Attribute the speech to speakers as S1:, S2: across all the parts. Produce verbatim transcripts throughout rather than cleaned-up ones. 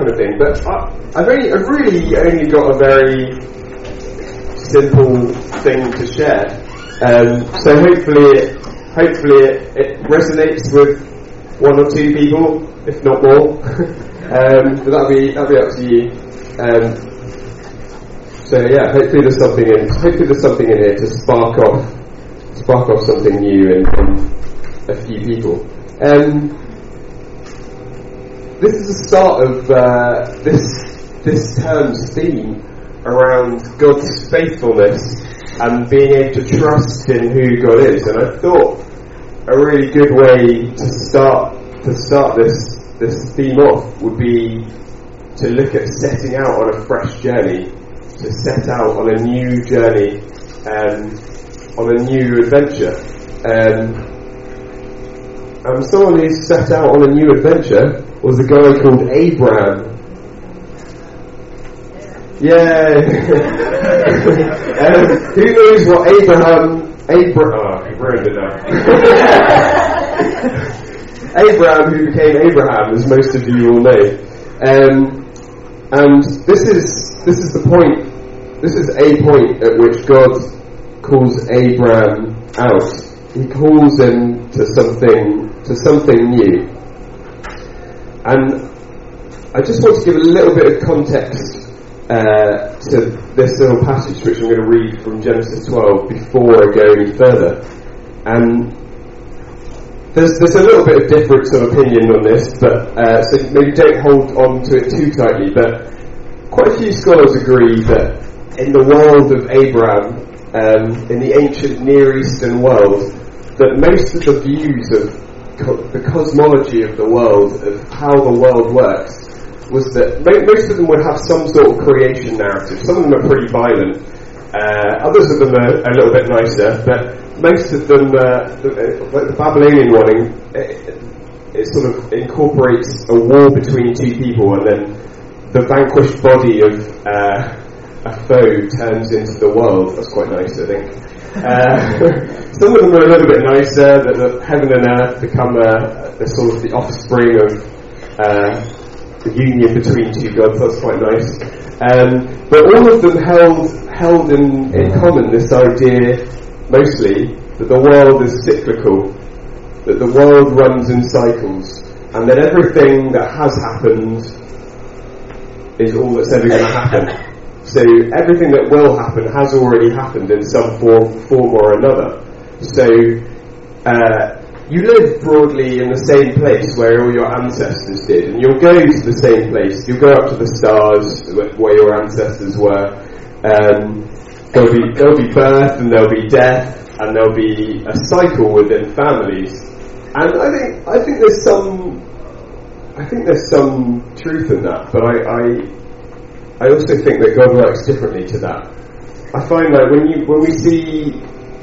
S1: kind of thing. But I, I've only, I've really only got a very simple thing to share. Um, so hopefully, it, hopefully it, it resonates with one or two people, if not more. um, but that'll be that'll be up to you. Um, so yeah, hopefully there's something in hopefully there's something in here to spark off spark off something new in, in a few people. Um, this is the start of uh, this this term's theme around God's faithfulness and being able to trust in who God is. And I thought a really good way to start to start this this theme off would be to look at setting out on a fresh journey, to set out on a new journey, um, on a new adventure. Um, and someone who set out on a new adventure was a guy called Abraham. Yeah. um, who knows what Abraham Abraham oh, he ruined it now. Abraham, who became Abraham, as most of you will know. Um, and this is this is the point this is a point at which God calls Abraham out. He calls him to something to something new. And I just want to give a little bit of context Uh, to this little passage which I'm going to read from Genesis twelve before I go any further. And there's, there's a little bit of difference of opinion on this, but uh, so maybe don't hold on to it too tightly, but quite a few scholars agree that in the world of Abraham, um, in the ancient Near Eastern world, that most of the views of co- the cosmology of the world, of how the world works, was that most of them would have some sort of creation narrative. Some of them are pretty violent, uh, others of them are a little bit nicer, but most of them, uh, the, like the Babylonian one, it, it sort of incorporates a war between two people, and then the vanquished body of uh, a foe turns into the world. That's quite nice, I think. Uh, some of them are a little bit nicer, that, that heaven and earth become uh, the sort of the offspring of uh, the union between two gods. That's quite nice. Um, but all of them held held in, in common this idea, mostly, that the world is cyclical, that the world runs in cycles, and that everything that has happened is all that's ever going to happen. So everything that will happen has already happened in some form, form or another. So uh, you live broadly in the same place where all your ancestors did, and you'll go to the same place. You'll go up to the stars where your ancestors were. Um, there'll be there'll be birth, and there'll be death, and there'll be a cycle within families. And I think I think there's some I think there's some truth in that, but I I, I also think that God works differently to that. I find like when you when we see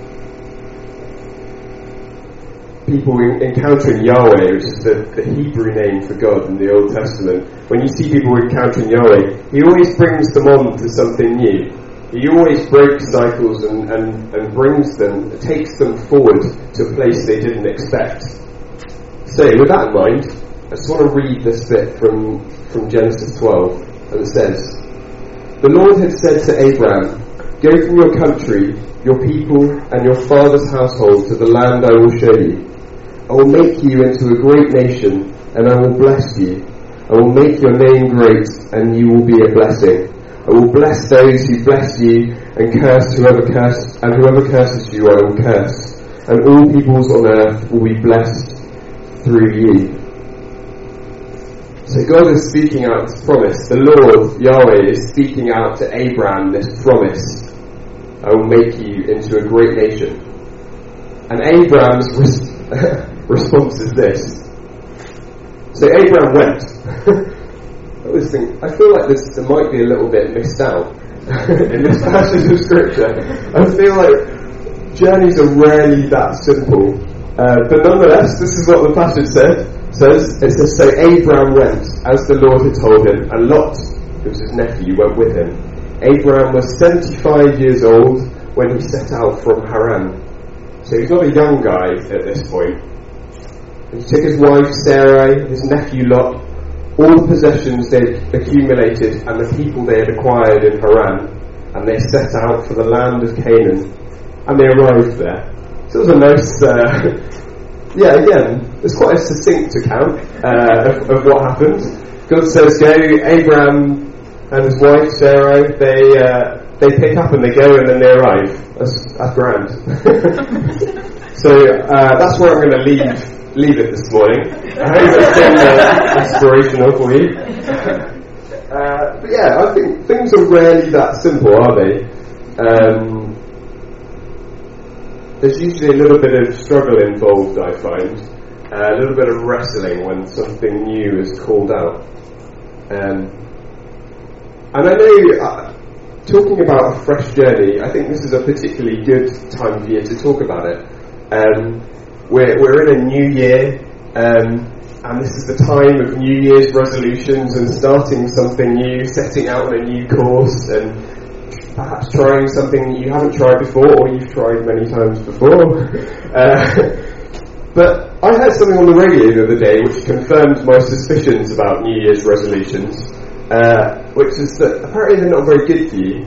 S1: people encountering Yahweh, which is the, the Hebrew name for God in the Old Testament, when you see people encountering Yahweh, He always brings them on to something new. He always breaks cycles and, and, and brings them, takes them forward to a place they didn't expect. So, with that in mind, I just want to read this bit from, from Genesis twelve, and it says, "The Lord had said to Abraham, 'Go from your country, your people, and your father's household to the land I will show you. I will make you into a great nation, and I will bless you. I will make your name great, and you will be a blessing. I will bless those who bless you, and curse whoever curse, and whoever curses you I will curse. And all peoples on earth will be blessed through you.'" So God is speaking out this promise. The Lord, Yahweh, is speaking out to Abraham this promise. "I will make you into a great nation." And Abraham's res- response is this. So Abraham went. I always think, I feel like this there might be a little bit missed out in this passage of scripture. I feel like journeys are rarely that simple. Uh, but nonetheless, this is what the passage said. says. It says, "So Abraham went, as the Lord had told him, and Lot, who was his nephew, went with him. Abraham was seventy-five years old when he set out from Haran." So he's not a young guy at this point. He took his wife Sarai, his nephew Lot, all the possessions they'd accumulated and the people they had acquired in Haran, and they set out for the land of Canaan, and they arrived there. So it was a nice, uh, yeah, again, it's quite a succinct account uh, of, of what happened. God says, go, Abraham and his wife Sarah, they uh, they pick up and they go and then they arrive. That's, that's grand. So uh, that's where I'm going to leave leave it this morning. I hope it's been uh, inspirational for you. Uh, but yeah, I think things are rarely that simple, are they? Um, there's usually a little bit of struggle involved, I find. Uh, a little bit of wrestling when something new is called out. Um, and I know, uh, talking about a fresh journey, I think this is a particularly good time for you to talk about it. Um, we're, we're in a new year, um, and this is the time of New Year's resolutions and starting something new, setting out on a new course, and perhaps trying something you haven't tried before, or you've tried many times before. uh, but I heard something on the radio the other day which confirmed my suspicions about New Year's resolutions, uh, which is that apparently they're not very good for you.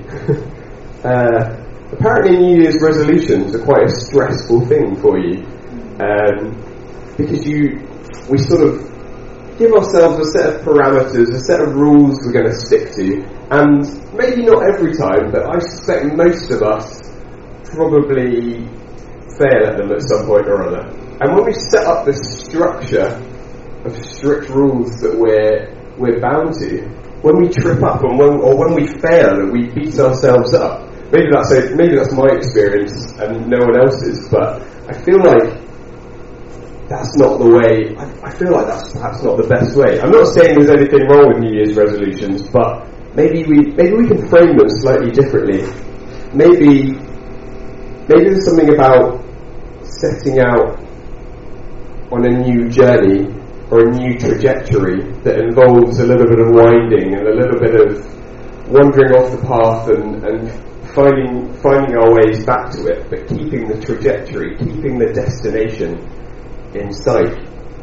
S1: uh, apparently New Year's resolutions are quite a stressful thing for you, um, because you we sort of give ourselves a set of parameters, a set of rules we're going to stick to, and maybe not every time, but I suspect most of us probably fail at them at some point or other. And when we set up this structure of strict rules that we're we're bound to, when we trip up and when, or when we fail and we beat ourselves up, maybe that's a, maybe that's my experience and no one else's, but I feel like that's not the way. I, I feel like that's perhaps not the best way. I'm not saying there's anything wrong with New Year's resolutions, but maybe we maybe we can frame them slightly differently. Maybe maybe there's something about setting out on a new journey or a new trajectory that involves a little bit of winding and a little bit of wandering off the path and, and finding finding our ways back to it, but keeping the trajectory, keeping the destination in sight.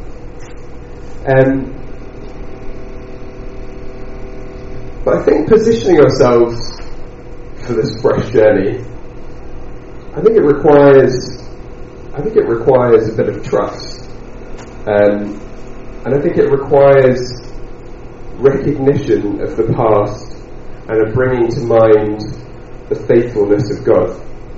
S1: Um, but I think positioning ourselves for this fresh journey, I think it requires, I think it requires a bit of trust, um, and I think it requires recognition of the past and a bringing to mind the faithfulness of God.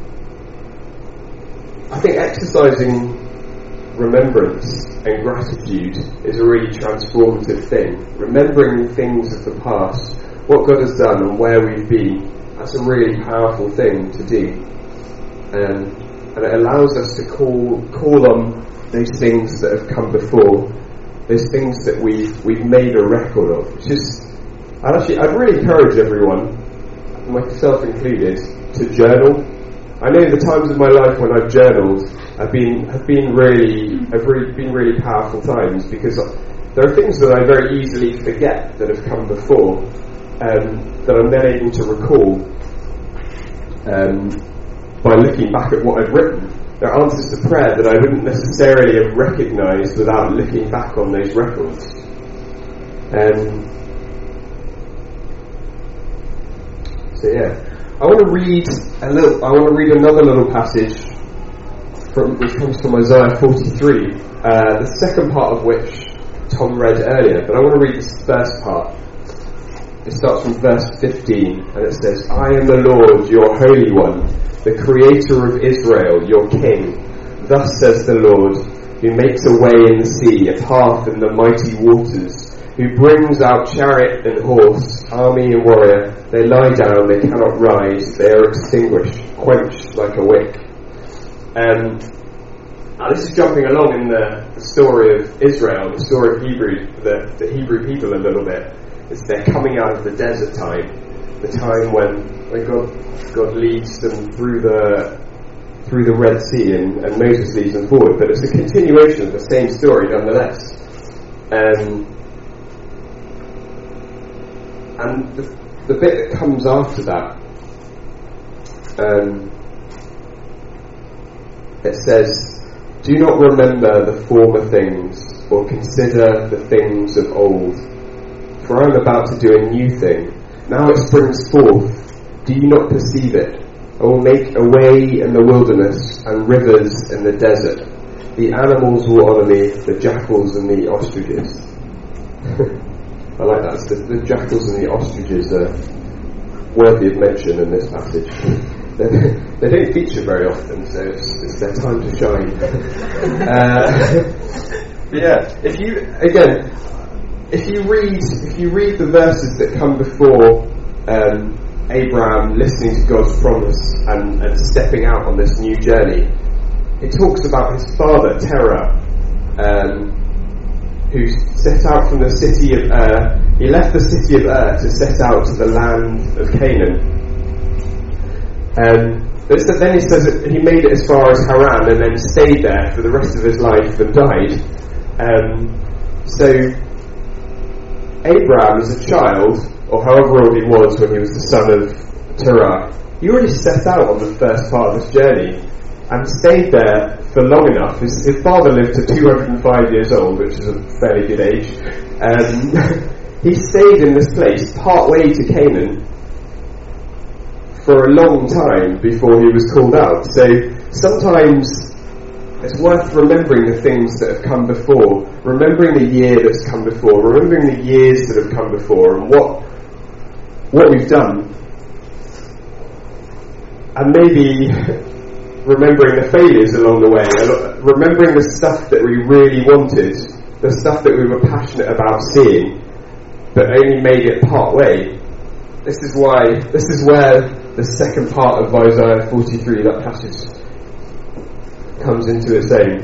S1: I think exercising remembrance and gratitude is a really transformative thing. Remembering things of the past, what God has done and where we've been, that's a really powerful thing to do. Um, and it allows us to call call on those things that have come before, those things that we've we've made a record of. It's just, I'd actually, I'd really encourage everyone, myself included, to journal. I know the times of my life when I've journaled have been have been really have really been really powerful times, because there are things that I very easily forget that have come before, um, that I'm then able to recall um, by looking back at what I've written. There are answers to prayer that I wouldn't necessarily have recognised without looking back on those records. Um, so yeah, I want to read a little. I want to read another little passage from, which comes from Isaiah forty-three, uh, the second part of which Tom read earlier. But I want to read this first part. It starts from verse fifteen, and it says, "I am the Lord, your Holy One, the Creator of Israel, your King. Thus says the Lord, who makes a way in the sea, a path in the mighty waters, who brings out chariot and horse, army and warrior. They lie down, they cannot rise, they are extinguished, quenched like a wick." Um, now this is jumping along in the, the story of Israel, the story of Hebrew, the, the Hebrew people a little bit. It's their coming out of the desert time, the time when, when God God leads them through the through the Red Sea, and, and Moses leads them forward. But it's a continuation of the same story nonetheless. Um, and the, the bit that comes after that, um, it says, "Do not remember the former things, or consider the things of old. for I am about to do a new thing. Now it springs forth. Do you not perceive it? I will make a way in the wilderness and rivers in the desert. The animals will honour me, the jackals and the ostriches. I like that. The, the jackals and the ostriches are worthy of mention in this passage. They don't feature very often, so it's, it's their time to shine. uh, but yeah, if you again, if you read if you read the verses that come before um, Abraham listening to God's promise and, and stepping out on this new journey, it talks about his father Terah, um, who set out from the city of Ur. He left the city of Ur to set out to the land of Canaan. Um, but then he says that he made it as far as Haran and then stayed there for the rest of his life and died. Um, so Abraham, as a child, or however old he was when he was the son of Terah, he already set out on the first part of his journey and stayed there for long enough. His, his father lived to two hundred five years old, which is a fairly good age. Um, he stayed in this place part way to Canaan for a long time before he was called out. So sometimes it's worth remembering the things that have come before, remembering the year that's come before, remembering the years that have come before and what what we've done, and maybe remembering the failures along the way, remembering the stuff that we really wanted, the stuff that we were passionate about seeing, but only made it part way. This is why, this is where the second part of Isaiah forty-three, that passage, comes into its own.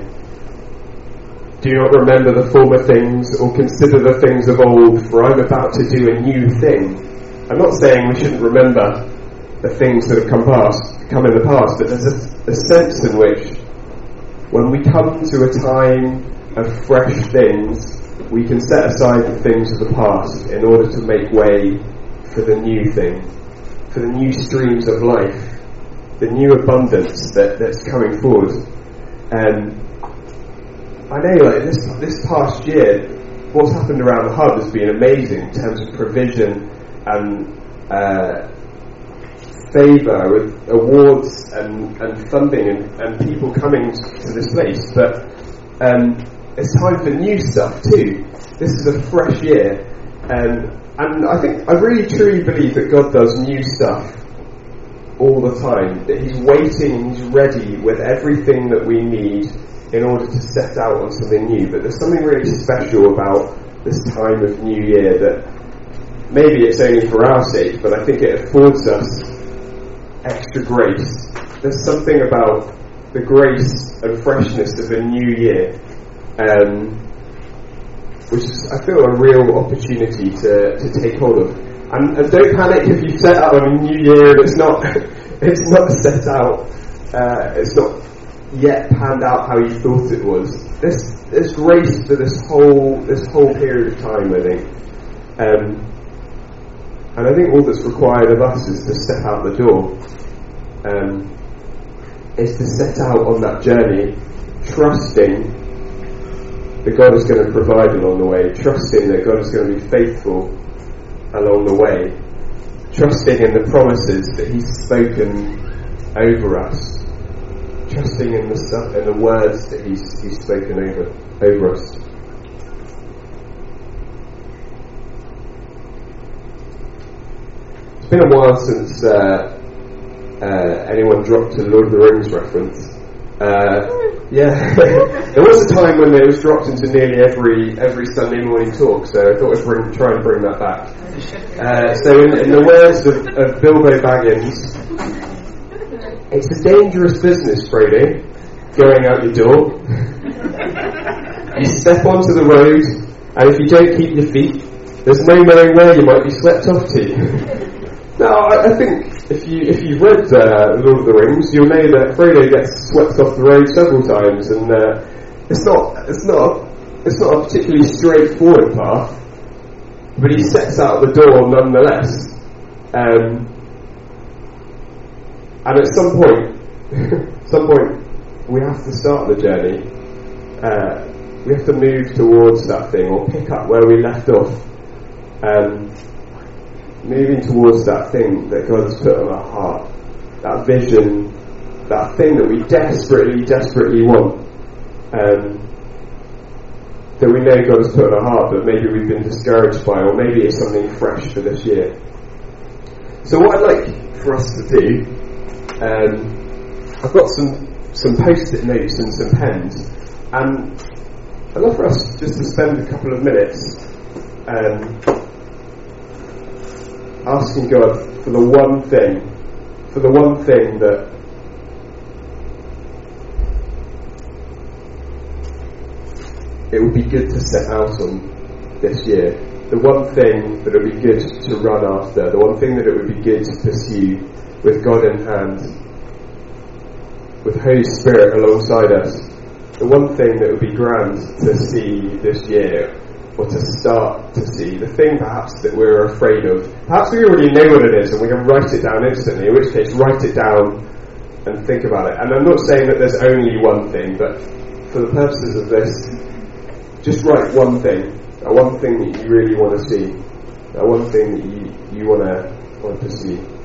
S1: Do you not remember the former things, or consider the things of old, for I'm about to do a new thing. I'm not saying we shouldn't remember the things that have come past, come in the past, but there's a, a sense in which when we come to a time of fresh things, we can set aside the things of the past in order to make way for the new thing, for the new streams of life, the new abundance that, that's coming forward. And I know, like this this past year, what's happened around the hub has been amazing in terms of provision and uh, favour with awards and, and funding and, and people coming to this place. But um, it's time for new stuff too. This is a fresh year, and and I think I really truly believe that God does new stuff all the time. That He's waiting, He's ready with everything that we need in order to set out on something new. But there's something really special about this time of New Year that maybe it's only for our sake, but I think it affords us extra grace. There's something about the grace and freshness of a new year, um, which is, I feel, a real opportunity to, to take hold of. And, and don't panic if you set out on a new year and it's not it's not set out, uh, it's not yet panned out how you thought it was. There's, there's grace for this whole this whole period of time, I think. Um, and I think all that's required of us is to step out the door. Um, is to set out on that journey, trusting that God is going to provide along the way, trusting that God is going to be faithful along the way, trusting in the promises that He's spoken over us, trusting in the stuff, in the words that He's He's spoken over over us. It's been a while since uh, uh, anyone dropped a Lord of the Rings reference. Uh, yeah, there was a time when it was dropped into nearly every every Sunday morning talk, so I thought I'd bring, try and bring that back. Uh, so, in, in the words of, of Bilbo Baggins, it's a dangerous business, Frodo, going out your door. You step onto the road, and if you don't keep your feet, there's no knowing where you might be swept off to. Now, I, I think if you if you've read uh, Lord of the Rings, you'll know that Frodo gets swept off the road several times, and uh, it's not it's not it's not a particularly straightforward path, but he sets out the door nonetheless. Um, and at some point, some point, we have to start the journey. Uh, we have to move towards that thing, or pick up where we left off. Um, moving towards that thing that God has put on our heart, that vision, that thing that we desperately, desperately want, um, that we know God has put on our heart, but maybe we've been discouraged by, or maybe it's something fresh for this year. So what I'd like for us to do, um, I've got some, some post-it notes and some pens, and I'd love for us just to spend a couple of minutes um, asking God for the one thing, for the one thing that it would be good to set out on this year. The one thing that it would be good to run after, the one thing that it would be good to pursue with God in hand, with the Holy Spirit alongside us. The one thing that would be grand to see this year, or to start to see, the thing perhaps that we're afraid of. Perhaps we already know what it is and we can write it down instantly, in which case write it down and think about it. And I'm not saying that there's only one thing, but for the purposes of this, just write one thing, that one thing that you really want to see, that one thing that you, you want to want to pursue.